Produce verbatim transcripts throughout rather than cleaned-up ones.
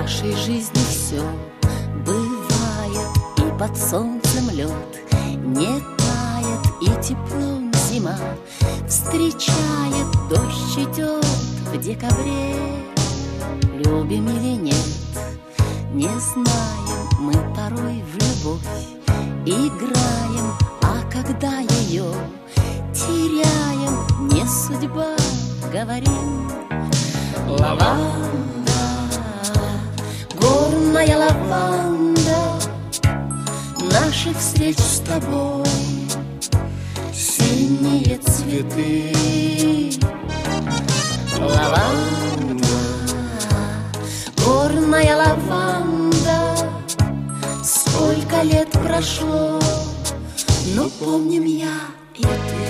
нашей жизни все бывает, и под солнцем лед не тает, и теплом зима встречает, дождь идет в декабре. Любим или нет, не знаем, мы порой в любовь играем, а когда ее теряем, не судьба, говорим. Лаванда, горная лаванда, наших встреч с тобой синие цветы. Лаванда, горная лаванда, сколько лет прошло, но помним я и ты.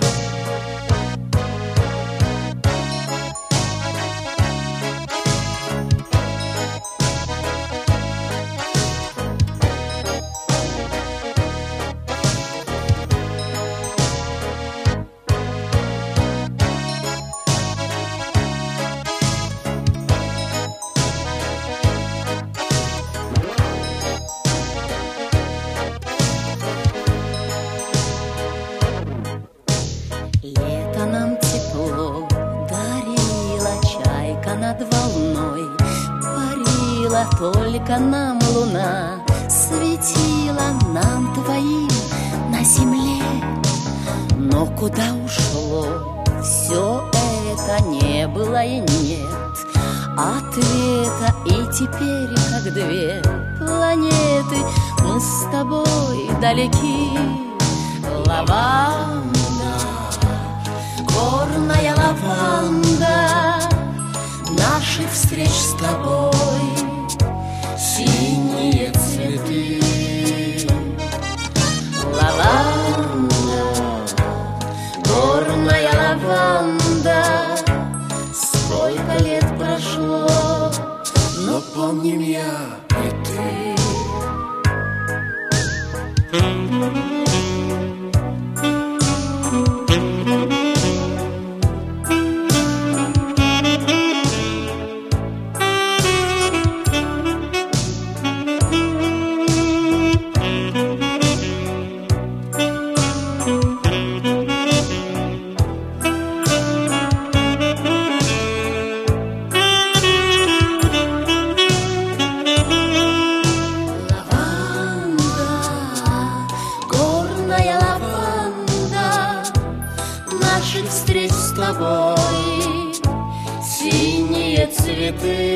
Лето нам тепло дарила, чайка над волной парила, только нам луна светила, нам двоим на земле. Но куда ушло все это, не было и нет ответа, и теперь, как две планеты, мы с тобой далеки. Лаванда, горная лаванда, наших встреч с тобой синие цветы. Лаванда, горная лаванда, сколько лет прошло, но помним я и ты. Наших встреч с тобой синие цветы.